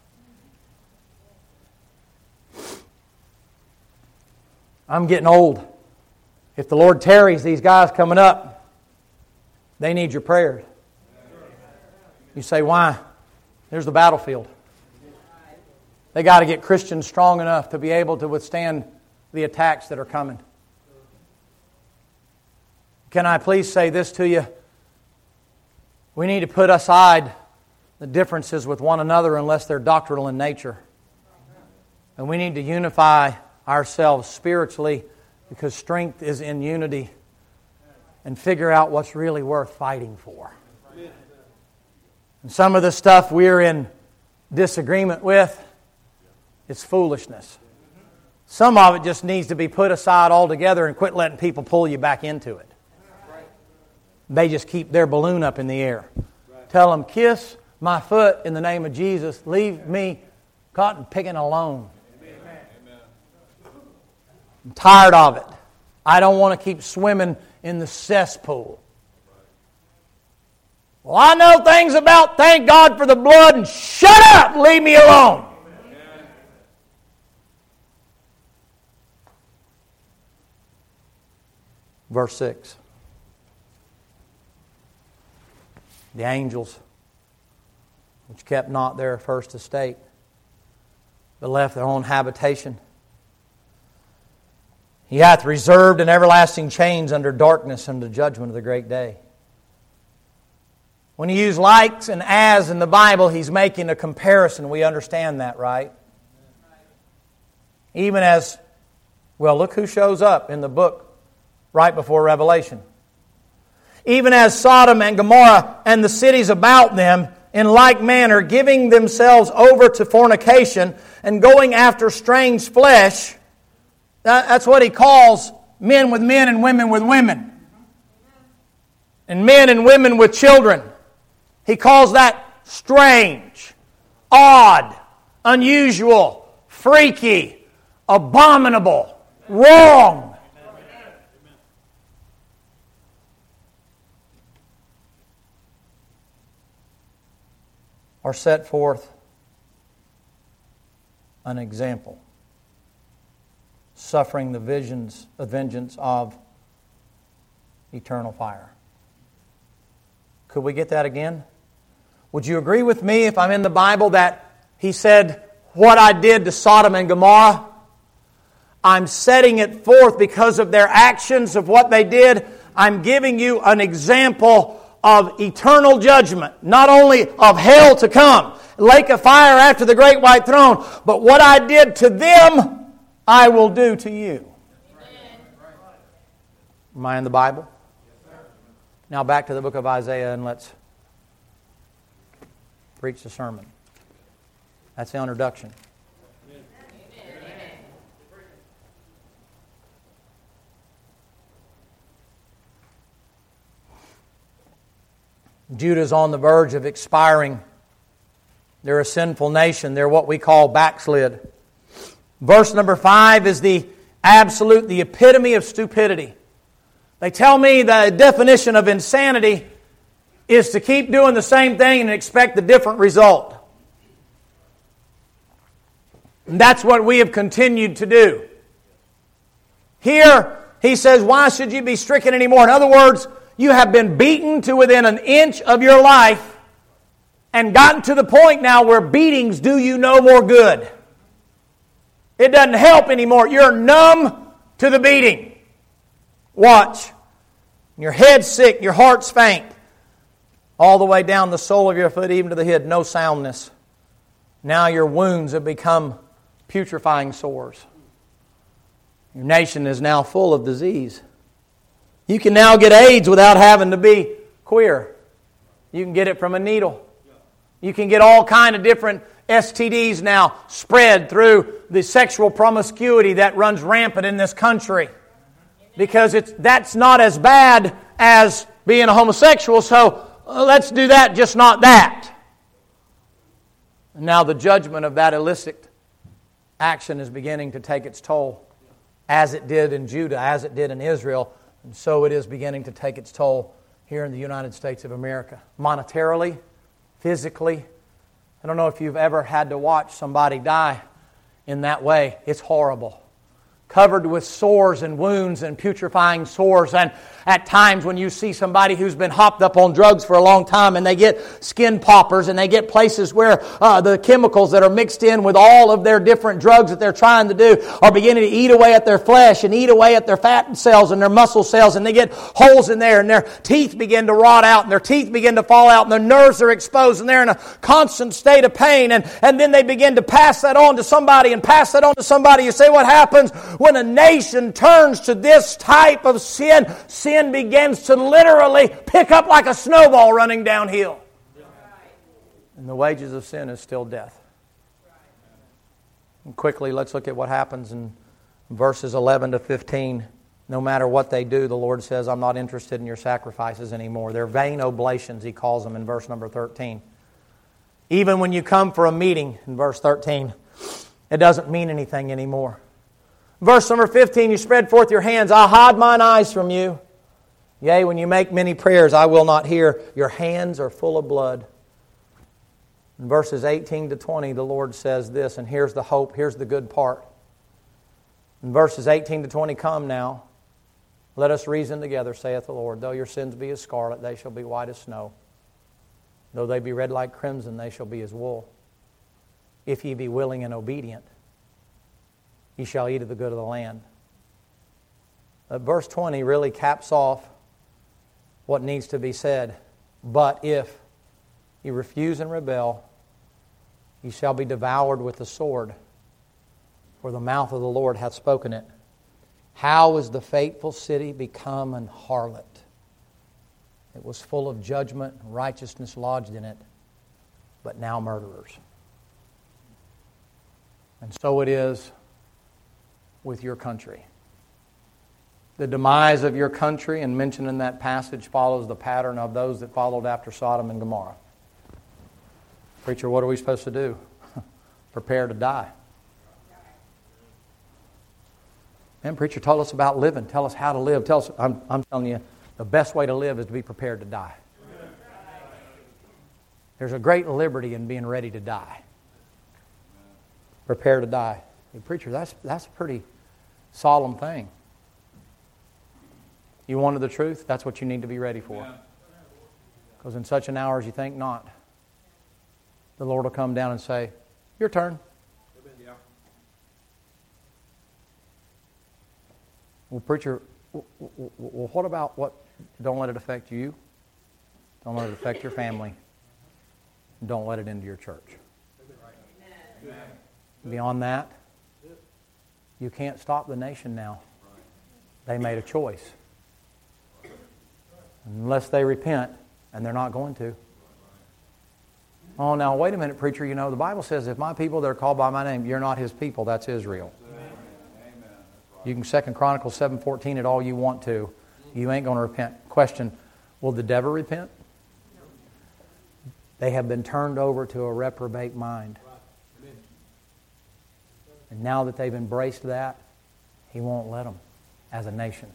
I'm getting old. If the Lord tarries, these guys coming up, they need your prayers. You say, why? There's the battlefield. They got to get Christians strong enough to be able to withstand the attacks that are coming. Can I please say this to you? We need to put aside the differences with one another unless they're doctrinal in nature. And we need to unify ourselves spiritually because strength is in unity, and figure out what's really worth fighting for. And some of the stuff we're in disagreement with, it's foolishness. Some of it just needs to be put aside altogether and quit letting people pull you back into it. They just keep their balloon up in the air. Tell them, kiss my foot in the name of Jesus. Leave me cotton picking alone. I'm tired of it. I don't want to keep swimming in the cesspool. Well, I know things about thank God for the blood, and shut up, leave me alone. Verse 6. The angels, which kept not their first estate, but left their own habitation, He hath reserved in everlasting chains under darkness unto the judgment of the great day. When you use likes and as in the Bible, he's making a comparison. We understand that, right? Even as, well, look who shows up in the book right before Revelation. Even as Sodom and Gomorrah and the cities about them in like manner, giving themselves over to fornication and going after strange flesh. That's what he calls men with men and women with women. And men and women with children. He calls that strange, odd, unusual, freaky, abominable, wrong. Or set forth an example, suffering the vengeance of eternal fire. Could we get that again? Would you agree with me if I'm in the Bible that he said, what I did to Sodom and Gomorrah, I'm setting it forth because of their actions of what they did. I'm giving you an example of eternal judgment, not only of hell to come, lake of fire after the great white throne, but what I did to them, I will do to you. Am I in the Bible? Now back to the book of Isaiah and let's preach the sermon. That's the introduction. Judah's on the verge of expiring. They're a sinful nation. They're what we call backslid. Verse number 5 is the epitome of stupidity. They tell me the definition of insanity is to keep doing the same thing and expect a different result. And that's what we have continued to do. Here, he says, why should you be stricken anymore? In other words, you have been beaten to within an inch of your life and gotten to the point now where beatings do you no more good. It doesn't help anymore. You're numb to the beating. Watch. Your head's sick, your heart's faint. All the way down the sole of your foot, even to the head, no soundness. Now your wounds have become putrefying sores. Your nation is now full of disease. You can now get AIDS without having to be queer. You can get it from a needle. You can get all kind of different STDs now spread through the sexual promiscuity that runs rampant in this country. Because that's not as bad as being a homosexual, so let's do that, just not that. And now the judgment of that illicit action is beginning to take its toll, as it did in Judah, as it did in Israel, and so it is beginning to take its toll here in the United States of America. Monetarily, physically. I don't know if you've ever had to watch somebody die in that way. It's horrible. Covered with sores and wounds and putrefying sores. And at times when you see somebody who's been hopped up on drugs for a long time and they get skin poppers and they get places where the chemicals that are mixed in with all of their different drugs that they're trying to do are beginning to eat away at their flesh and eat away at their fat cells and their muscle cells, and they get holes in there and their teeth begin to rot out and their teeth begin to fall out and their nerves are exposed and they're in a constant state of pain, and then they begin to pass that on to somebody and pass that on to somebody. You say, what happens when a nation turns to this type of sin? Sin begins to literally pick up like a snowball running downhill. And the wages of sin is still death. And quickly, let's look at what happens in verses 11 to 15. No matter what they do, the Lord says, I'm not interested in your sacrifices anymore. They're vain oblations, He calls them in verse number 13. Even when you come for a meeting, in verse 13, it doesn't mean anything anymore. Verse number 15, you spread forth your hands. I hide mine eyes from you. Yea, when you make many prayers, I will not hear. Your hands are full of blood. In verses 18 to 20, the Lord says this, and here's the hope, here's the good part. In verses 18 to 20, come now, let us reason together, saith the Lord. Though your sins be as scarlet, they shall be white as snow. Though they be red like crimson, they shall be as wool. If ye be willing and obedient, ye shall eat of the good of the land. Verse 20 really caps off what needs to be said. But if ye refuse and rebel, ye shall be devoured with the sword, for the mouth of the Lord hath spoken it. How is the faithful city become an harlot? It was full of judgment and righteousness lodged in it. but now murderers. And so it is with your country. The demise of your country, and mentioned in that passage, follows the pattern of those that followed after Sodom and Gomorrah. Preacher, what are we supposed to do? Prepare to die. Man, preacher, tell us about living. Tell us how to live. Tell us. I'm telling you, the best way to live is to be prepared to die. There's a great liberty in being ready to die. Prepare to die. Hey, preacher, that's a pretty solemn thing. You wanted the truth? That's what you need to be ready for. Because in such an hour as you think not, the Lord will come down and say, your turn. Well, preacher, what about what? Don't let it affect you. Don't let it affect your family. Don't let it into your church. Beyond that, you can't stop the nation now. They made a choice. Unless they repent, and they're not going to. Oh, now, wait a minute, preacher. You know, the Bible says, if my people that are called by my name, you're not His people, that's Israel. You can 2 Chronicles 7:14 it all you want to. You ain't going to repent. Question, will the devil repent? They have been turned over to a reprobate mind. And now that they've embraced that, He won't let them as a nation.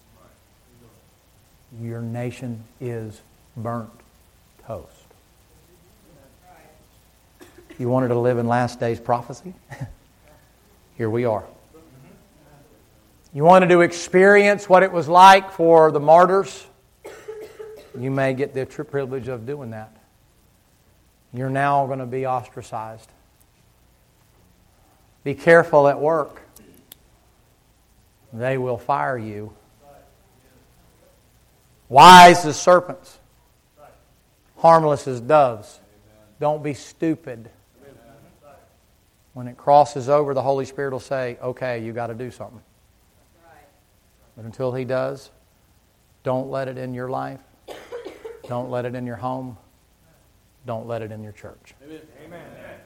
Your nation is burnt toast. You wanted to live in last days prophecy? Here we are. You wanted to experience what it was like for the martyrs? You may get the privilege of doing that. You're now going to be ostracized. Be careful at work. They will fire you. Wise as serpents, harmless as doves. Don't be stupid. When it crosses over, the Holy Spirit will say, okay, you got to do something. But until He does, don't let it in your life. Don't let it in your home. Don't let it in your church. Amen.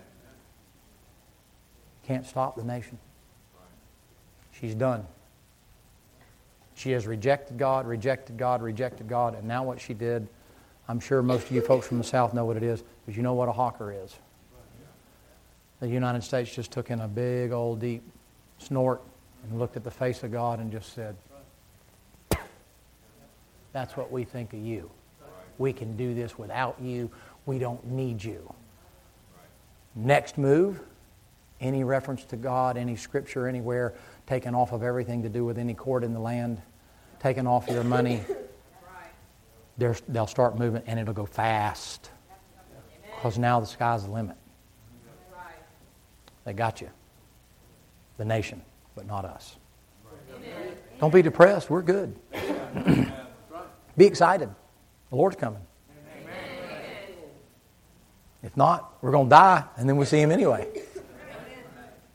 Can't stop the nation. She's done. She has rejected God, rejected God, rejected God, and now what she did, I'm sure most of you folks from the South know what it is, because you know what a hawker is. The United States just took in a big old deep snort and looked at the face of God and just said, that's what we think of you. We can do this without you. We don't need you. Next move, any reference to God, any scripture anywhere, taken off of everything to do with any court in the land, taken off your money. They'll start moving, and it'll go fast. Because now the sky's the limit. They got you. The nation, but not us. Don't be depressed. We're good. Be excited. The Lord's coming. If not, we're going to die, and then we see Him anyway.